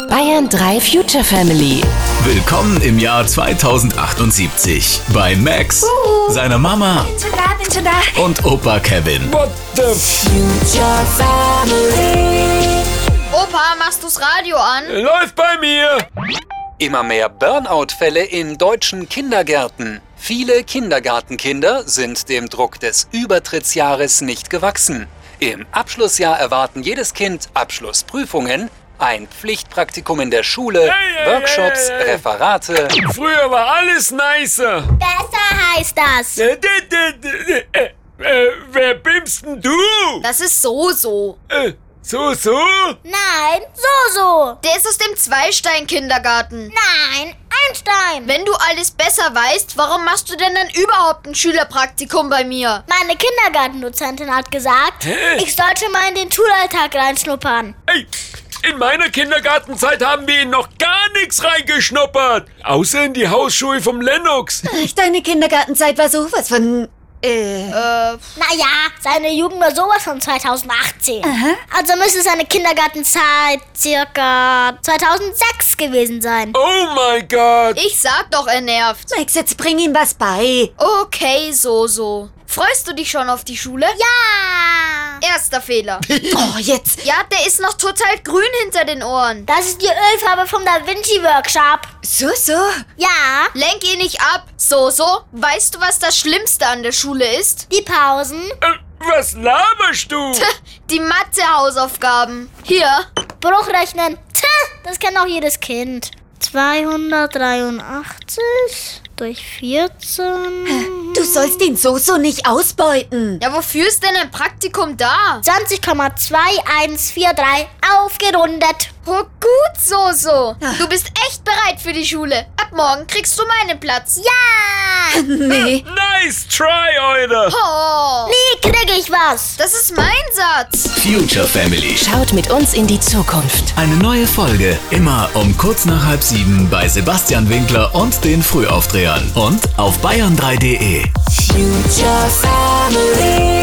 Bayern 3 Future Family. Willkommen im Jahr 2078 bei Max, seiner Mama Bin schon da. und Opa Kevin. What the Future Family. Opa, machst du's Radio an? läuft bei mir? Immer mehr Burnout-Fälle in deutschen Kindergärten. Viele Kindergartenkinder sind dem Druck des Übertrittsjahres nicht gewachsen. Im Abschlussjahr erwarten jedes Kind Abschlussprüfungen, ein Pflichtpraktikum in der Schule, Workshops, Referate. Früher war alles nicer. Besser heißt das. Wer bimst denn du? Das ist so. So? Nein, so. Der ist aus dem Zweistein-Kindergarten. Nein, Einstein. Wenn du alles besser weißt, warum machst du denn dann überhaupt ein Schülerpraktikum bei mir? Meine Kindergartendozentin hat gesagt, Hä? ich sollte mal in den Schulalltag reinschnuppern. Ey, in meiner Kindergartenzeit haben wir in noch gar nichts reingeschnuppert. Außer in die Hausschuhe vom Lennox. Deine Kindergartenzeit war sowas von... Naja, seine Jugend war sowas von 2018. Also müsste seine Kindergartenzeit circa 2006 gewesen sein. Oh mein Gott. Ich sag doch, er nervt. Max, jetzt bring ihm was bei. Okay, so. Freust du dich schon auf die Schule? Ja! Erster Fehler. Oh, jetzt. Ja, der ist noch total grün hinter den Ohren. Das ist die Ölfarbe vom Da Vinci Workshop. So. Ja, Lenk ihn nicht ab. So. Weißt du, was das Schlimmste an der Schule ist? die Pausen. Was laberst du? Die Mathe-Hausaufgaben. Hier. Bruchrechnen. Das kennt auch jedes Kind. 283 durch 14. Du sollst ihn so nicht ausbeuten. Ja, wofür ist denn ein Praktikum da? 20,2143 aufgerundet. Oh, gut, so. Du bist echt bereit für die Schule. Ab morgen kriegst du meinen Platz. Ja! Nee. Nice try, Alter. Oh, Nie krieg ich was. das ist mein Satz. Future Family. Schaut mit uns in die Zukunft. Eine neue Folge immer um kurz nach 6:30 bei Sebastian Winkler und den Frühaufdrehern und auf bayern3.de. Future Family.